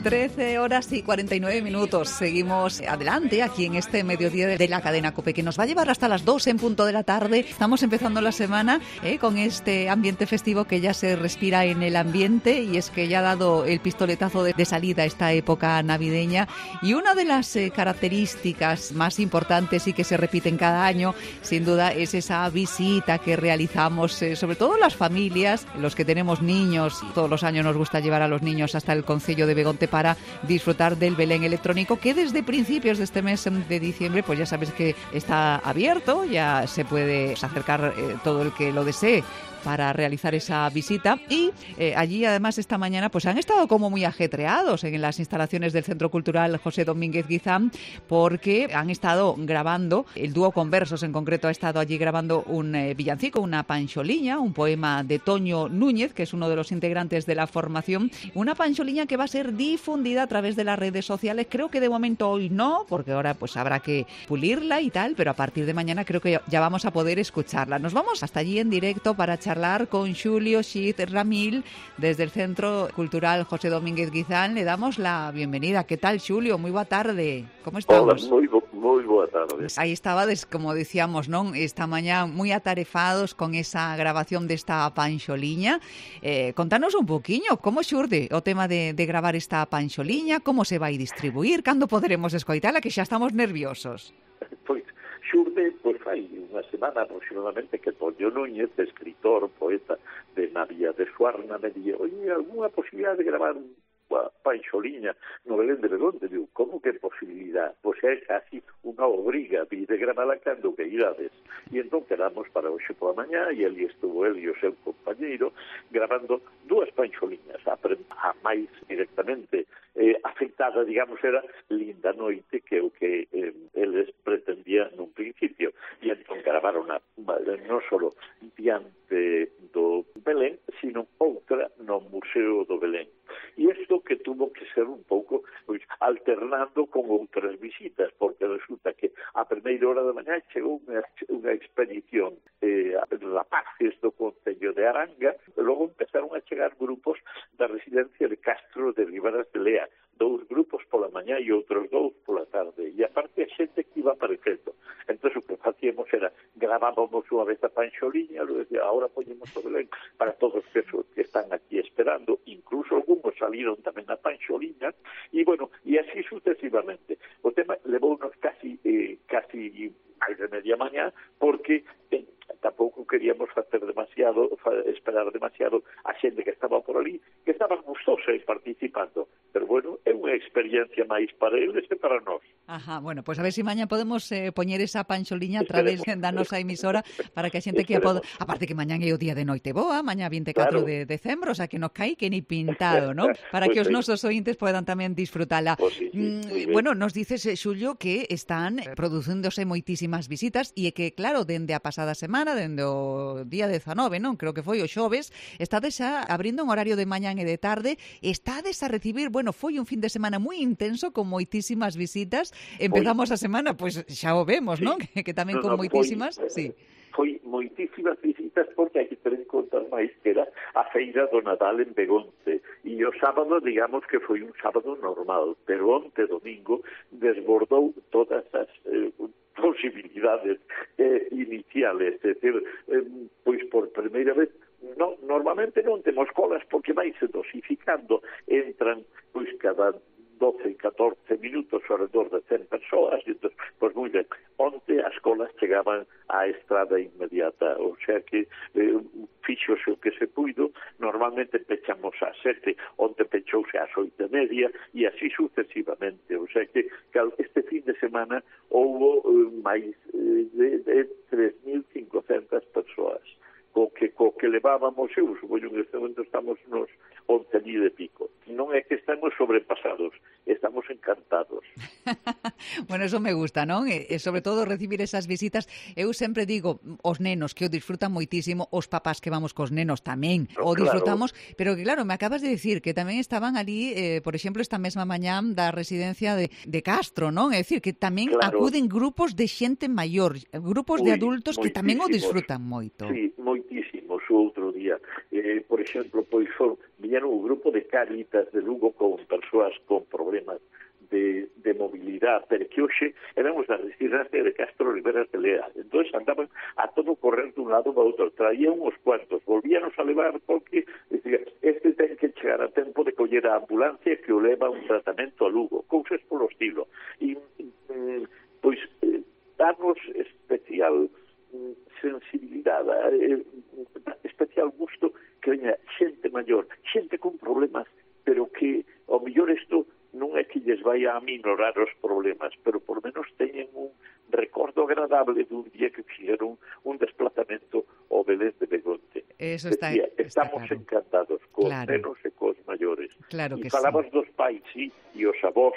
13 horas y 49 minutos. Seguimos adelante aquí en este mediodía de la cadena COPE, que nos va a llevar hasta las 2 en punto de la tarde. Estamos empezando la semana con este ambiente festivo que ya se respira en el ambiente, y es que ya ha dado el pistoletazo de salida esta época navideña. Y una de las características más importantes y que se repiten cada año, sin duda, es esa visita que realizamos, sobre todo las familias, los que tenemos niños. Todos los años nos gusta llevar a los niños hasta el concello de Begonte para disfrutar del Belén electrónico, que desde principios de este mes de diciembre, pues ya sabes que está abierto, ya se puede acercar todo el que lo desee para realizar esa visita. Y allí, además, esta mañana pues han estado como muy ajetreados en las instalaciones del Centro Cultural José Domínguez Guizán, porque han estado grabando, el dúo Conversos en concreto ha estado allí grabando un villancico, una panxoliña, un poema de Toño Núñez, que es uno de los integrantes de la formación, una panxoliña que va a ser difundida a través de las redes sociales. Creo que de momento hoy no, porque ahora pues habrá que pulirla y tal, pero a partir de mañana creo que ya vamos a poder escucharla. Nos vamos hasta allí en directo para charlar con Xulio Xiz Ramil desde el Centro Cultural José Domínguez Guizán. Le damos la bienvenida. ¿Qué tal, Xulio? Muy boa tarde. ¿Cómo estamos? Hola, moi boa tarde. Aí estabades, como decíamos, non? Esta mañá moi atarefados con esa grabación desta panxoliña. Contanos un poquinho, como xurde o tema de gravar esta panxoliña, como se vai distribuir, cando poderemos escoitala, que xa estamos nerviosos. Pois, xurde, pois fai unha semana aproximadamente que Toño Núñez, escritor, poeta de Navia de Suarna, me di, oye, algunha posibilidade de gravar unha panxoliña no Belén de Begonte? Digo, como que posibilidad? Pois é casi unha obriga de gravala cando que irades. E entón quedamos para hoxe pola mañá, e ali estuvo el e o seu compañeiro grabando dúas panxoliñas. A máis directamente afectada, digamos, era Linda Noite, que é o que eles pretendían nun principio. E entón gravaron non só diante do Belén, sino outra no Museo do Belén. E isto que tuvo que ser un pouco alternando con outras visitas, porque resulta que a primeira hora da mañá chegou unha expedición rapaces do Concello de Aranga, e logo empezaron a chegar grupos da residencia de Castro de Ribaras de Lea, 2 grupos pola mañá e outros 2 pola tarde, e aparte a xente que iba aparecendo. Entón o que facíamos era gravábamos unha vez a panxoliña, lo decía, ahora poñemos o Belén para todos que están aquí esperando, incluso algunos salieron tamén a panxoliña, e bueno, e así sucesivamente. O tema levounos casi máis de media mañá, porque tampouco queríamos esperar demasiado a xente que estaba por ali, que estaba gustosa e participando. Pero bueno, é unha experiencia máis para eles que para nós. Ajá, bueno, pues a ver si mañá podemos poñer esa panxoliña a través da nosa emisora para que a xente que poda... Aparte que mañá é o día de Noite Boa, mañá 24 de decembro, o sea que nos cae que ni pintado, ¿no? Para pues que os nosos ointes podan tamén disfrutala. Pues sí, bueno, nos dices, Xulio, que están producíndose moitísimas visitas e que, claro, dende a pasada semana, dende o día 19, non? Creo que foi o xoves, estades xa abrindo un horario de mañán e de tarde, estades a recibir, bueno, foi un fin de semana moi intenso con moitísimas visitas. Empezamos a semana, pois xa o vemos, sí, non? Que tamén con moitísimas, sí. Foi moitísimas visitas, porque hai que ter en conta máis que era a feira do Nadal en Begonte, e o sábado, digamos que foi un sábado normal, pero onte domingo desbordou todas as posibilidades iniciales, é dicir, pois por primeira vez, normalmente non temos colas porque vai se dosificando, entran pois cada 12, 14 minutos ao redor de 100 persoas, e entón, pois moi ben, onte as colas chegaban á estrada inmediata, o sea que fixose o que se puido. Normalmente pechamos ás 7, onte pechouse ás 8:30, e así sucesivamente, o sea que este fin de semana houbo máis de 3.500 persoas, co que levábamos, eu supoño que neste momento estamos nos 11.000 e pico. Non é que estamos sobrepasados, estamos encantados. Bueno, eso me gusta, non? E sobre todo recibir esas visitas. Eu sempre digo, os nenos que o disfrutan moitísimo, os papás que vamos cos nenos tamén o disfrutamos, claro. Pero que claro, me acabas de decir que tamén estaban ali, por exemplo, esta mesma mañá da residencia de Castro, non? É dicir, que tamén claro, acuden grupos de xente maior, grupos de adultos que tamén o disfrutan moito. Sí, moitísimos. o outro día. Por exemplo, pois viñeron un grupo de Cáritas de Lugo con persoas con problemas de movilidade, pero que hoxe éramos da residencia de Castro Riberas de Lea. Entón andaban a todo correr dun lado para outro, traían uns cuantos, volvíanos a levar porque decía, este ten que chegar a tempo de coller a ambulancia que o leva un tratamento a Lugo, cousas polo estilo. E pois darnos especial sensibilidade, especial gusto que veña xente maior, xente con problemas, pero que ao mellor isto non é que lles vai a aminorar os problemas, pero por menos teñen un recordo agradable dun día que fixeron un desplazamento ao Belén de Begonte. Eso Decía, estamos claro. Encantados cos nenos e cos maiores. Claro e que falabas sí. dos pais, sí, e os avós.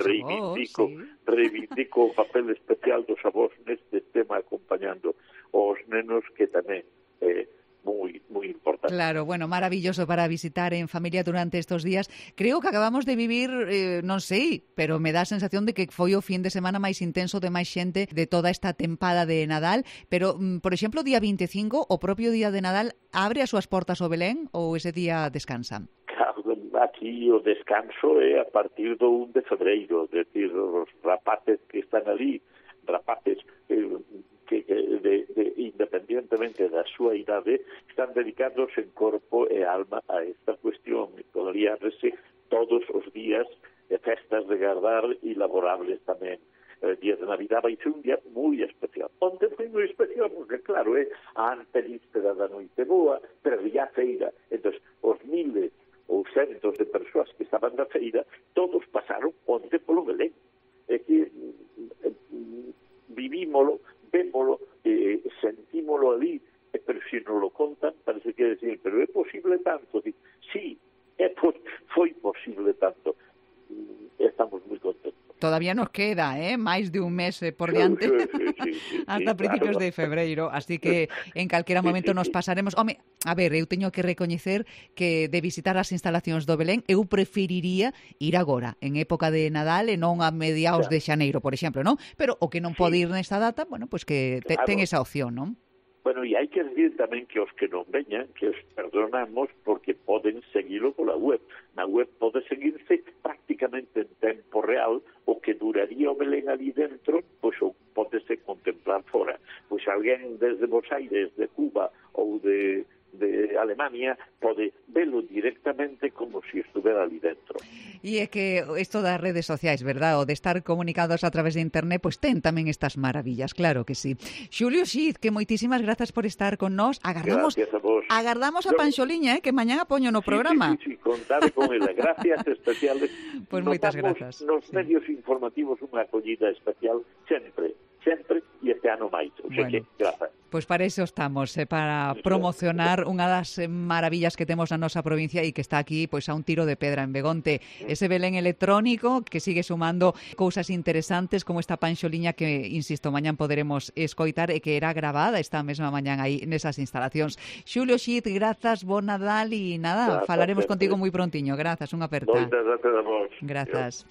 Reivindico o papel especial dos avós neste tema acompañando os nenos, que tamén é moi importante. Claro, bueno, maravilloso para visitar en familia durante estos días. Creo que acabamos de vivir, non sei, pero me dá a sensación de que foi o fin de semana máis intenso de máis xente de toda esta tempada de Nadal, pero, por exemplo, día 25, o propio día de Nadal, abre as súas portas o Belén ou ese día descansan? Aquí o descanso é a partir do 1 de febreiro, é dicir, os rapaces que están ali, rapaces que independentemente da súa idade, están dedicados en corpo e alma a esta cuestión, e podría verse todos os días de festas de gardar e laborables tamén. El día de Navidad vai ser un día moi especial. Onde foi moi especial, porque claro, é a antevíspera da noite boa, pero ya feira. Entón, os miles ou centos de persoas que estaban na feira, todos pasaron onde polo Belén. É que vivímolo, vémolo, sentímolo ali, pero se non lo contan, parece que decir, pero é posible tanto? Sí, foi posible tanto. Estamos moi contentos. Todavía nos queda, máis de un mes por diante, sí, hasta principios de febreiro, así que en calquera momento nos pasaremos. Home, a ver, eu teño que recoñecer que de visitar as instalacións do Belén, eu preferiría ir agora, en época de Nadal e non a mediados de xaneiro, por exemplo, non? Pero o que non pode ir nesta data, bueno, pues que ten esa opción, non? Bueno, e hai que decir tamén que os que non veñan, que os perdonamos porque poden seguilo pola web. Na web pode seguirse prácticamente en tempo real o que duraría o Belén ali dentro, pois podese contemplar fora. Pois alguén desde Buenos Aires, de Cuba ou de Alemania pode velo directamente como se estuvera ali dentro. E é que isto das redes sociais, verdad? O de estar comunicados a través de internet, pois ten tamén estas maravillas, claro que sí. Xulio Xiz, que moitísimas grazas por estar con nós. Agardamos a Panxoliña, que mañá poño no programa. Sí, contade con ela. Gracias especiales. Pois moitas grazas. Nos medios informativos unha acollida especial sempre, e este ano máis. O sea que, grazas. Pois para iso estamos, para promocionar unha das maravillas que temos na nosa provincia e que está aquí pois a un tiro de pedra en Begonte. Ese Belén electrónico que sigue sumando cousas interesantes como esta Panxoliña que, insisto, mañán poderemos escoitar e que era gravada esta mesma mañán aí nesas instalacións. Xulio Xiz, grazas, bon Nadal e nada, falaremos contigo moi prontiño. Grazas, unha aperta. Moitas grazas a vos. Grazas.